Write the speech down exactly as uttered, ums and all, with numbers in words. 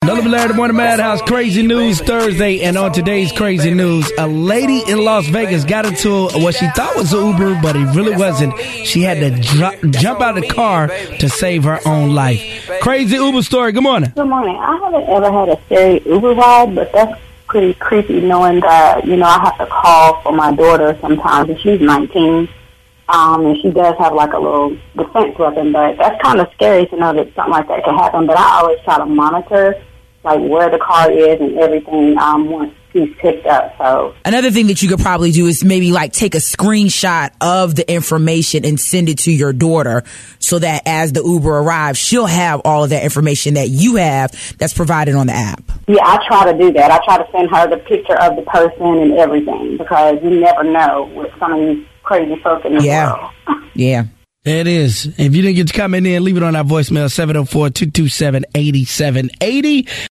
Another Larry the Morning Madhouse, crazy news Thursday, and on today's crazy news, a lady in Las Vegas got into what she thought was an Uber, but it really wasn't. She had to dr- jump out of the car to save her own life. Crazy Uber story. Good morning. Good morning. I haven't ever had a scary Uber ride, but that's pretty creepy knowing that, you know, I have to call for my daughter sometimes, and she's nineteen. Um, and she does have like a little defense weapon, but that's kind of scary to know that something like that can happen. But I always try to monitor like where the car is and everything um, once he's picked up. So another thing that you could probably do is maybe like take a screenshot of the information and send it to your daughter so that as the Uber arrives, she'll have all of that information that you have that's provided on the app. Yeah, I try to do that. I try to send her the picture of the person and everything because you never know with some of these crazy folk in the yeah. world. Yeah. There it is. If you didn't get to comment in, leave it on our voicemail, seven oh four, two two seven, eight seven eight oh.